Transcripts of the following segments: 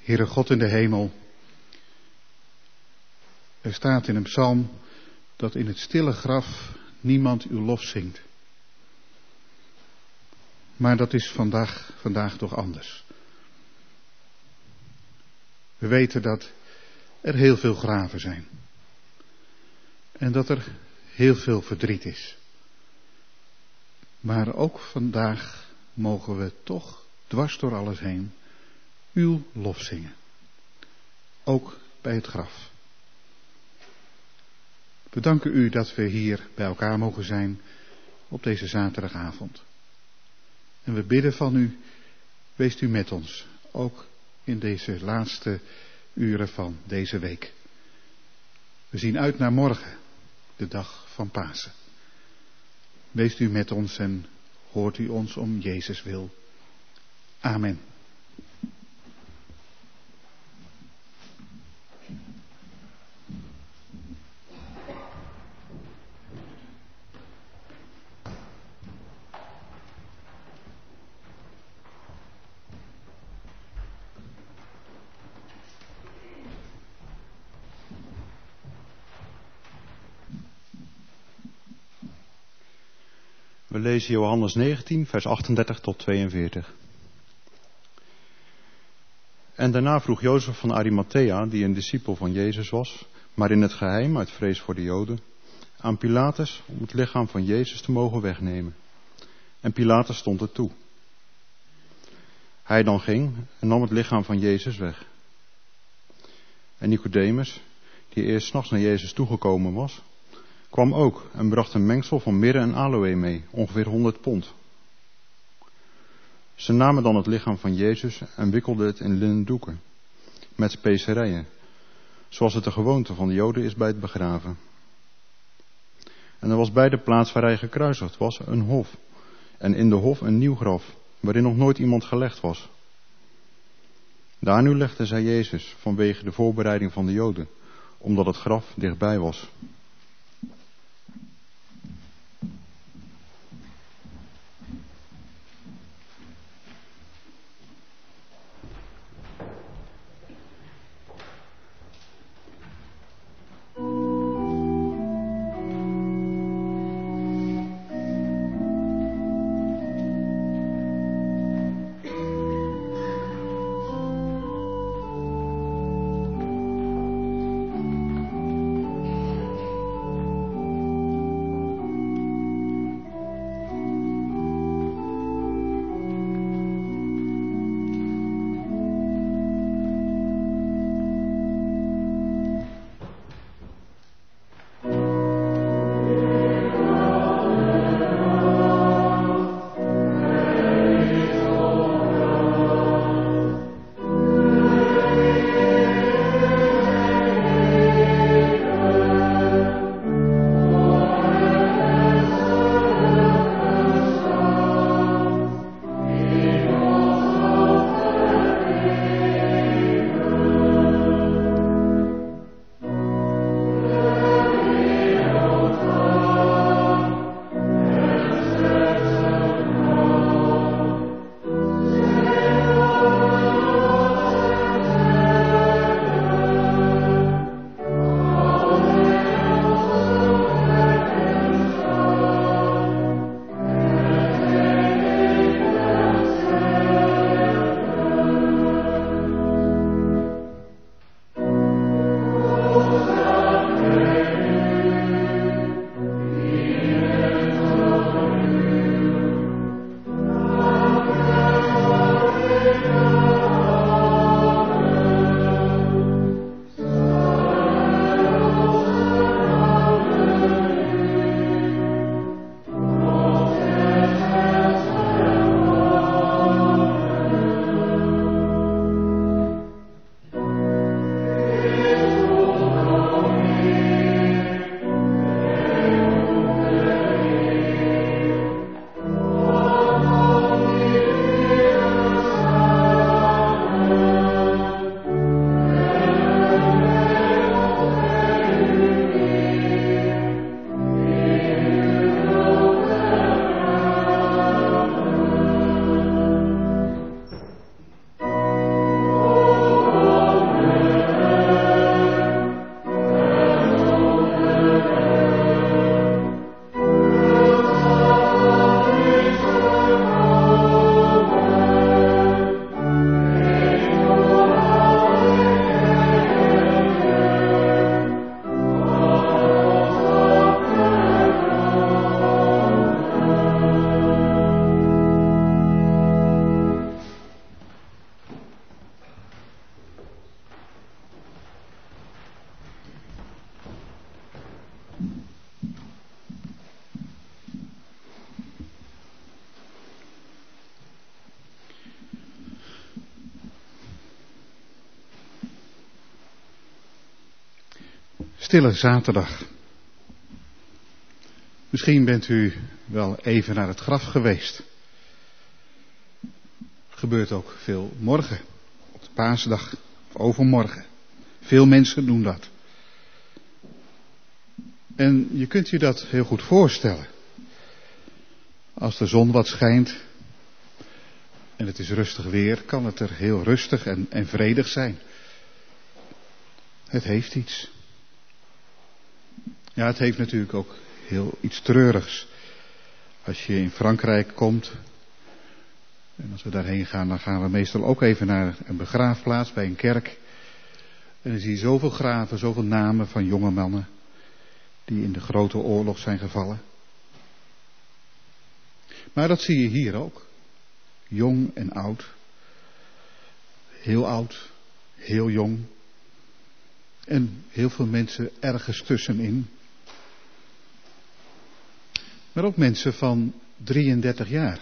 Heere God in de hemel, er staat in een psalm dat in het stille graf niemand uw lof zingt. Maar dat is vandaag toch anders. We weten dat er heel veel graven zijn. En dat er heel veel verdriet is. Maar ook vandaag mogen we toch dwars door alles heen uw lof zingen. Ook bij het graf. We danken u dat we hier bij elkaar mogen zijn op deze zaterdagavond. En we bidden van u, wees u met ons, ook in deze laatste uren van deze week. We zien uit naar morgen, de dag van Pasen. Wees u met ons en hoort u ons om Jezus wil. Amen. We lezen Johannes 19, vers 38 tot 42. En daarna vroeg Jozef van Arimathea, die een discipel van Jezus was, maar in het geheim uit vrees voor de Joden, aan Pilatus om het lichaam van Jezus te mogen wegnemen. En Pilatus stond het toe. Hij dan ging en nam het lichaam van Jezus weg. En Nicodemus, die eerst 's nachts naar Jezus toegekomen was, kwam ook en bracht een mengsel van mirre en aloë mee, ongeveer 100 pond. Ze namen dan het lichaam van Jezus en wikkelden het in linnen doeken, met specerijen, zoals het de gewoonte van de Joden is bij het begraven. En er was bij de plaats waar hij gekruisigd was een hof, en in de hof een nieuw graf, waarin nog nooit iemand gelegd was. Daar nu legden zij Jezus vanwege de voorbereiding van de Joden, omdat het graf dichtbij was. Stille zaterdag. Misschien bent u wel even naar het graf geweest. Gebeurt ook veel morgen, op de paasdag of overmorgen. Veel mensen doen dat. En je kunt je dat heel goed voorstellen. Als de zon wat schijnt en het is rustig weer, kan het er heel rustig en vredig zijn. Het heeft iets. Ja, het heeft natuurlijk ook heel iets treurigs. Als je in Frankrijk komt, en als we daarheen gaan, dan gaan we meestal ook even naar een begraafplaats bij een kerk. En dan zie je zoveel graven, zoveel namen van jonge mannen die in de grote oorlog zijn gevallen. Maar dat zie je hier ook. Jong en oud. Heel jong. En heel veel mensen ergens tussenin. Maar ook mensen van 33 jaar.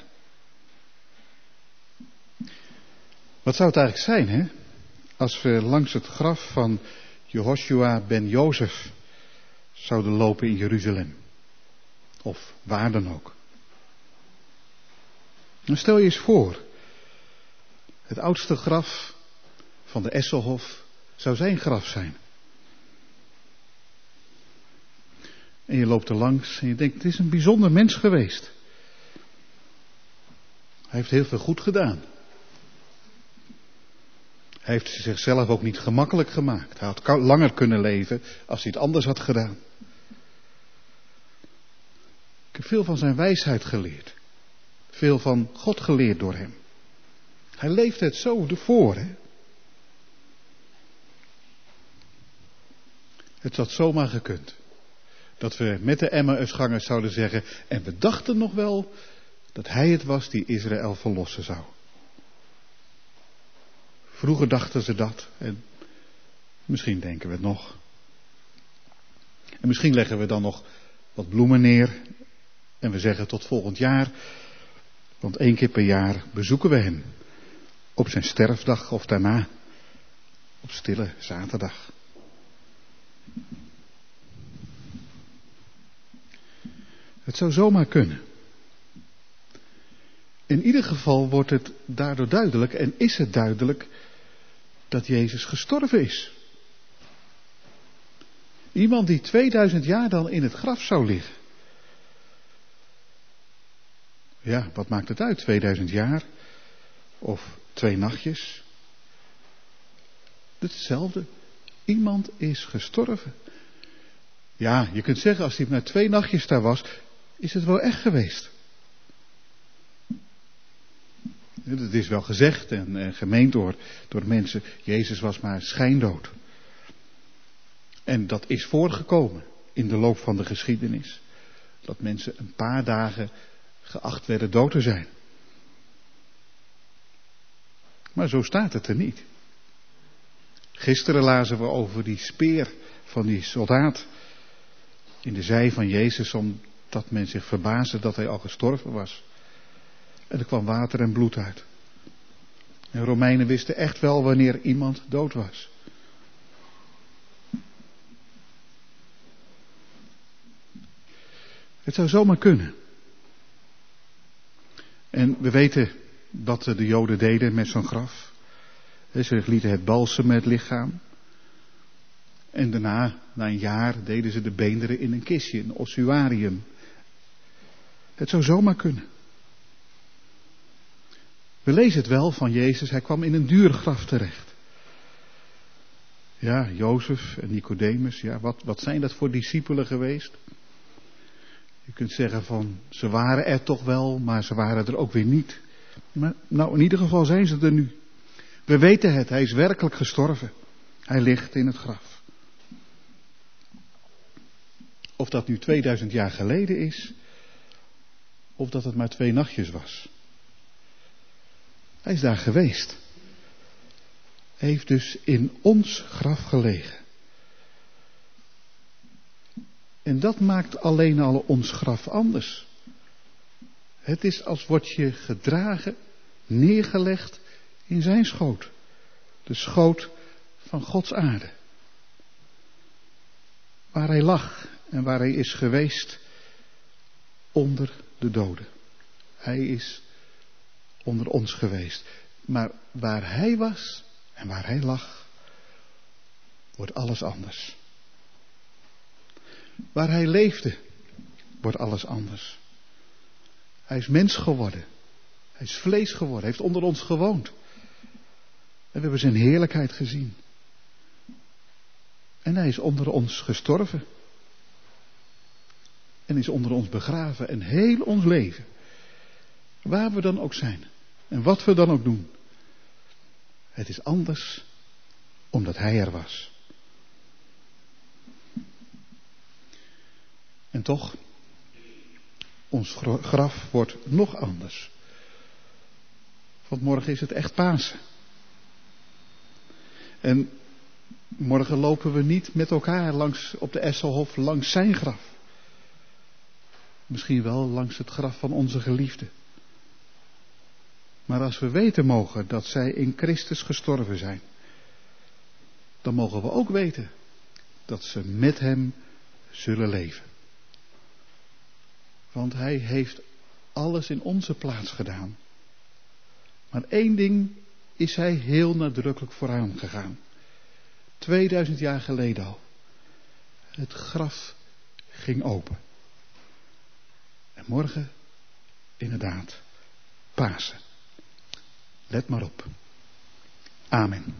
Wat zou het eigenlijk zijn, hè? Als we langs het graf van Jehoshua ben Jozef zouden lopen in Jeruzalem. Of waar dan ook. Dan stel je eens voor. Het oudste graf van de Esselhof zou zijn graf zijn. En je loopt er langs en je denkt, het is een bijzonder mens geweest. Hij heeft heel veel goed gedaan. Hij heeft zichzelf ook niet gemakkelijk gemaakt. Hij had langer kunnen leven als hij het anders had gedaan. Ik heb veel van zijn wijsheid geleerd. Veel van God geleerd door hem. Hij leefde het zo ervoor, hè. Het had zomaar gekund. Dat we met de Emmausgangers zouden zeggen, en we dachten nog wel dat hij het was die Israël verlossen zou. Vroeger dachten ze dat en misschien denken we het nog. En misschien leggen we dan nog wat bloemen neer en we zeggen tot volgend jaar, want 1 keer per jaar bezoeken we hem. Op zijn sterfdag of daarna, op stille zaterdag. Het zou zomaar kunnen. In ieder geval wordt het daardoor duidelijk en is het duidelijk dat Jezus gestorven is. Iemand die 2000 jaar dan in het graf zou liggen. Ja, wat maakt het uit? 2000 jaar? Of 2 nachtjes? Hetzelfde. Iemand is gestorven. Ja, je kunt zeggen als hij maar 2 nachtjes daar was, is het wel echt geweest. Het is wel gezegd en gemeend door mensen. Jezus was maar schijndood. En dat is voorgekomen in de loop van de geschiedenis. Dat mensen een paar dagen geacht werden dood te zijn. Maar zo staat het er niet. Gisteren lazen we over die speer van die soldaat in de zij van Jezus, omdat men zich verbaasde dat hij al gestorven was. En er kwam water en bloed uit. En Romeinen wisten echt wel wanneer iemand dood was. Het zou zomaar kunnen. En we weten wat de Joden deden met zo'n graf. Ze lieten het balsemen het lichaam. En daarna, na een jaar, deden ze de beenderen in een kistje, een ossuarium. Het zou zomaar kunnen. We lezen het wel van Jezus, hij kwam in een duur graf terecht. Ja, Jozef en Nicodemus, ja, wat zijn dat voor discipelen geweest? Je kunt zeggen van, ze waren er toch wel, maar ze waren er ook weer niet. Maar nou, in ieder geval zijn ze er nu. We weten het, hij is werkelijk gestorven. Hij ligt in het graf. Of dat nu 2000 jaar geleden is, of dat het maar 2 nachtjes was. Hij is daar geweest. Hij heeft dus in ons graf gelegen. En dat maakt alleen al ons graf anders. Het is als word je gedragen, neergelegd in zijn schoot. De schoot van Gods aarde. waar hij lag en waar hij is geweest onder de doden. Hij is onder ons geweest. Maar waar hij was en waar hij lag, wordt alles anders. Waar hij leefde, wordt alles anders. Hij is mens geworden. Hij is vlees geworden. Hij heeft onder ons gewoond. En we hebben zijn heerlijkheid gezien. En hij is onder ons gestorven. En is onder ons begraven. En heel ons leven, waar we dan ook zijn en wat we dan ook doen, het is anders omdat hij er was. En toch, ons graf wordt nog anders. Want morgen is het echt Pasen. En morgen lopen we niet met elkaar langs op de Esselhof langs zijn graf. Misschien wel langs het graf van onze geliefde. Maar als we weten mogen dat zij in Christus gestorven zijn, dan mogen we ook weten dat ze met hem zullen leven. Want hij heeft alles in onze plaats gedaan. Maar één ding is hij heel nadrukkelijk vooraan gegaan. 2000 jaar geleden al. Het graf ging open. En morgen, inderdaad, Pasen. Let maar op. Amen.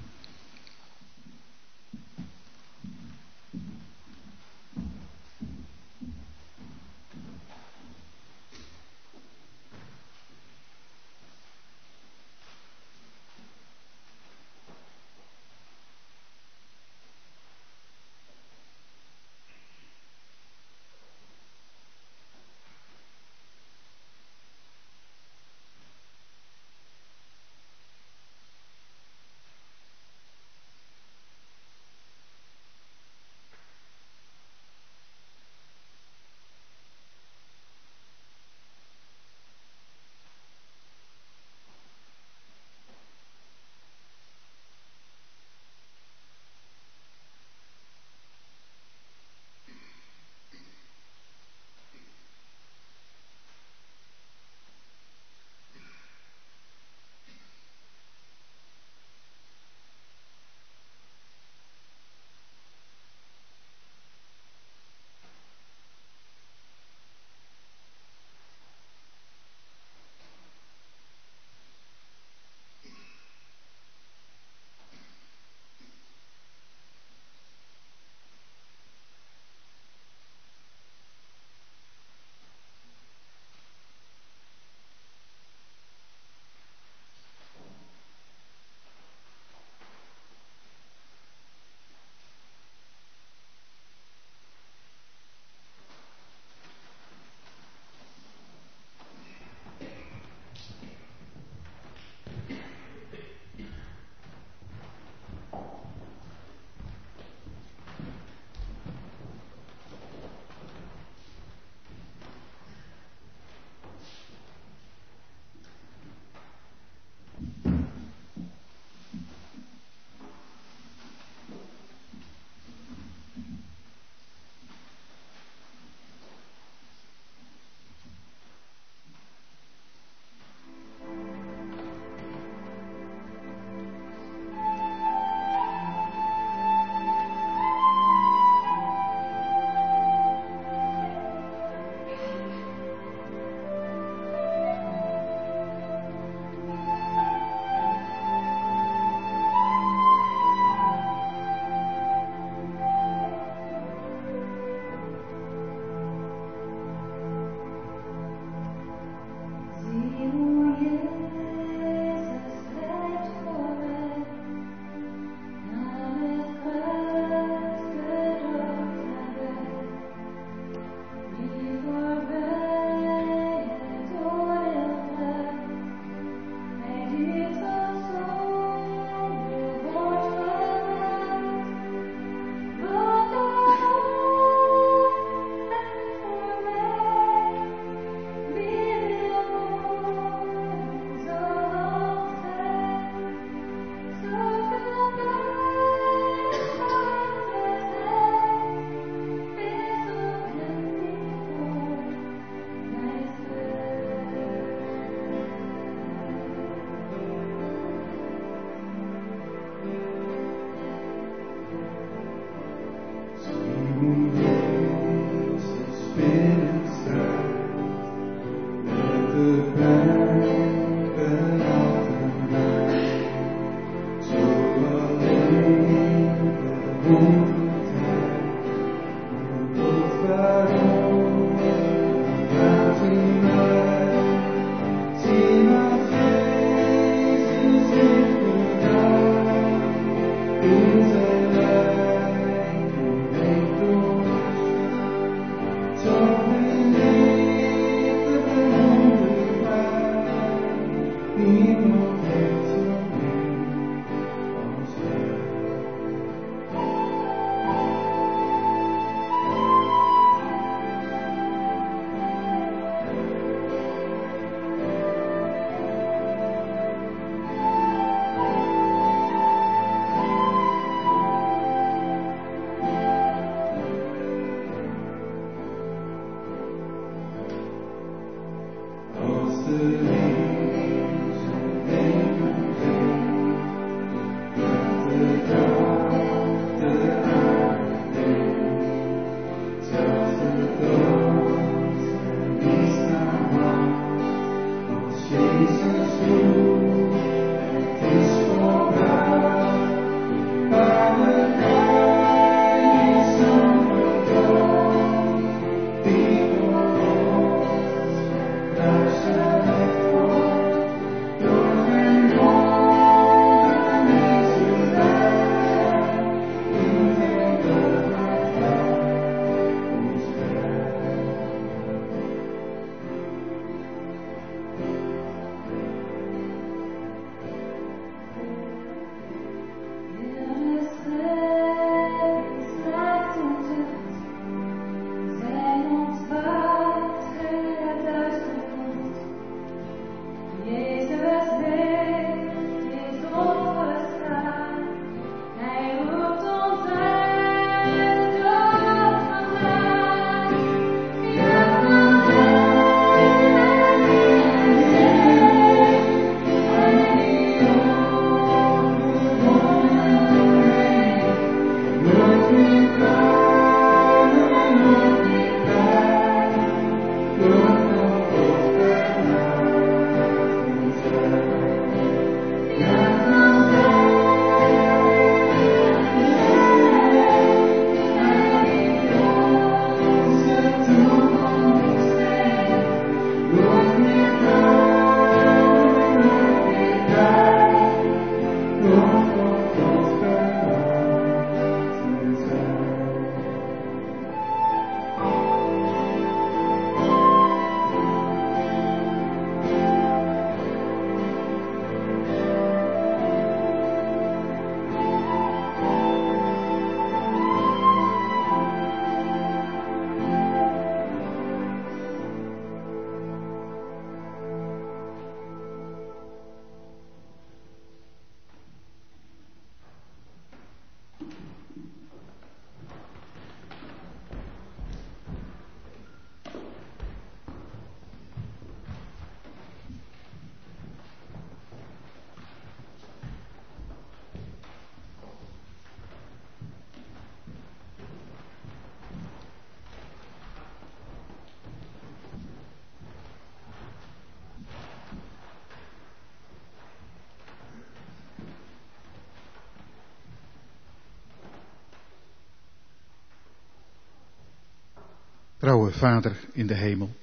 Trouwe Vader in de hemel,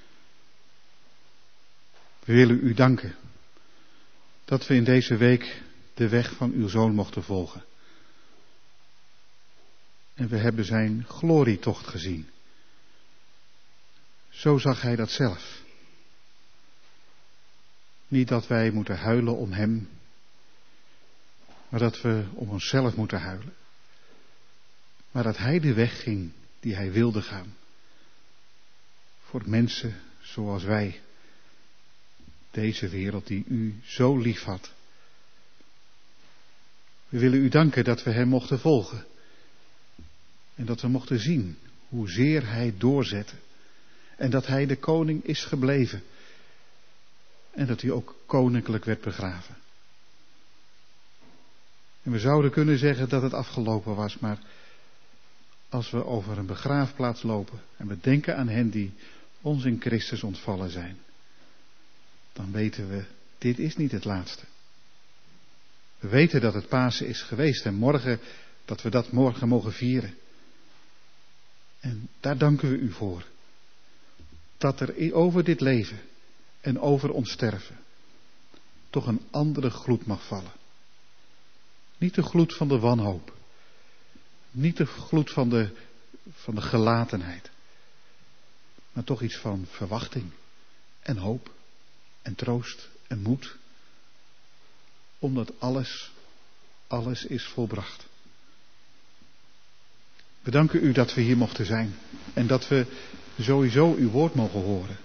we willen u danken dat we in deze week de weg van uw Zoon mochten volgen. En we hebben zijn glorietocht gezien. Zo zag hij dat zelf. Niet dat wij moeten huilen om hem, maar dat we om onszelf moeten huilen. Maar dat hij de weg ging die hij wilde gaan. Voor mensen zoals wij. Deze wereld die u zo lief had. We willen u danken dat we hem mochten volgen. En dat we mochten zien hoezeer hij doorzette. En dat hij de koning is gebleven. En dat hij ook koninklijk werd begraven. En we zouden kunnen zeggen dat het afgelopen was, maar als we over een begraafplaats lopen en we denken aan hen die ons in Christus ontvallen zijn, dan weten we, dit is niet het laatste. We weten dat het Pasen is geweest en morgen, dat we dat morgen mogen vieren. En daar danken we u voor. Dat er over dit leven en over ons sterven toch een andere gloed mag vallen. Niet de gloed van de wanhoop. Niet de gloed van de gelatenheid. Maar toch iets van verwachting en hoop en troost en moed. Omdat alles is volbracht. We danken u dat we hier mochten zijn. En dat we sowieso uw woord mogen horen.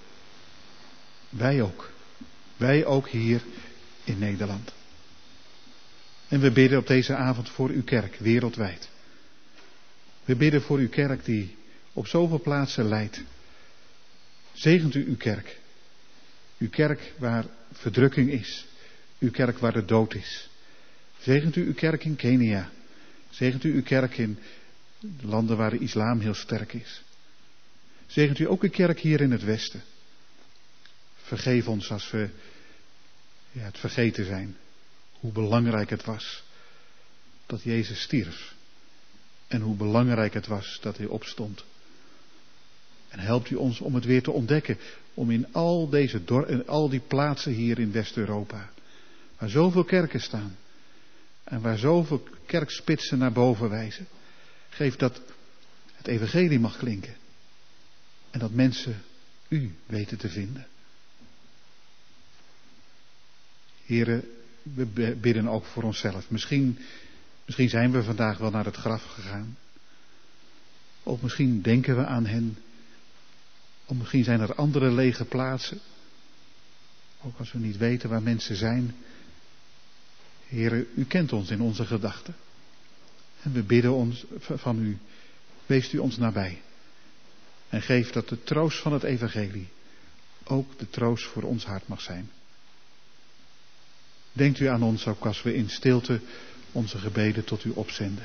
Wij ook hier in Nederland. En we bidden op deze avond voor uw kerk, wereldwijd. We bidden voor uw kerk die op zoveel plaatsen leidt. Zegent u uw kerk. Uw kerk waar verdrukking is. Uw kerk waar de dood is. Zegent u uw kerk in Kenia. Zegent u uw kerk in de landen waar de islam heel sterk is. Zegent u ook uw kerk hier in het Westen. Vergeef ons als we het vergeten zijn. Hoe belangrijk het was dat Jezus stierf. En hoe belangrijk het was dat hij opstond. En helpt u ons om het weer te ontdekken. Om in al die plaatsen hier in West-Europa. Waar zoveel kerken staan. En waar zoveel kerkspitsen naar boven wijzen. Geef dat het evangelie mag klinken. En dat mensen u weten te vinden. Heren, we bidden ook voor onszelf. Misschien zijn we vandaag wel naar het graf gegaan. Of misschien denken we aan hen. Of misschien zijn er andere lege plaatsen. Ook als we niet weten waar mensen zijn. Heren, u kent ons in onze gedachten. En we bidden ons van u. Wees u ons nabij. En geef dat de troost van het evangelie ook de troost voor ons hart mag zijn. Denkt u aan ons ook als we in stilte onze gebeden tot u opzenden.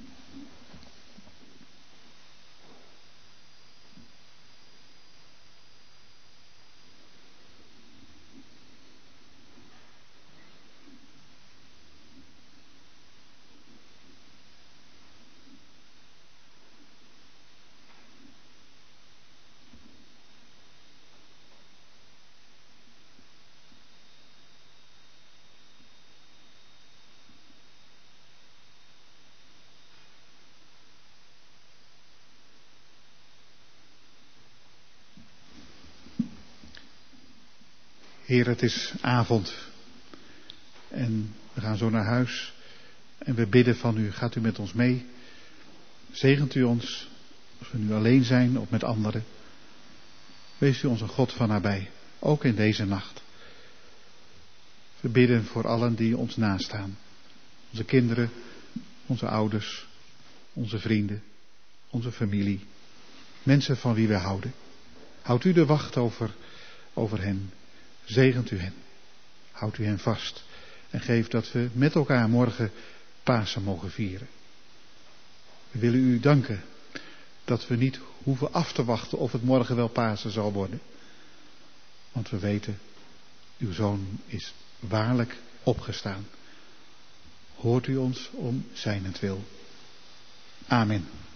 Heer, het is avond en we gaan zo naar huis en we bidden van u, gaat u met ons mee? Zegent u ons, als we nu alleen zijn of met anderen? Wees u ons een God van nabij, ook in deze nacht. We bidden voor allen die ons nastaan. Onze kinderen, onze ouders, onze vrienden, onze familie. Mensen van wie we houden. Houdt u de wacht over hen. Zegent u hen. Houdt u hen vast. En geef dat we met elkaar morgen Pasen mogen vieren. We willen u danken dat we niet hoeven af te wachten of het morgen wel Pasen zal worden. Want we weten, uw Zoon is waarlijk opgestaan. Hoort u ons om zijnentwil. Amen.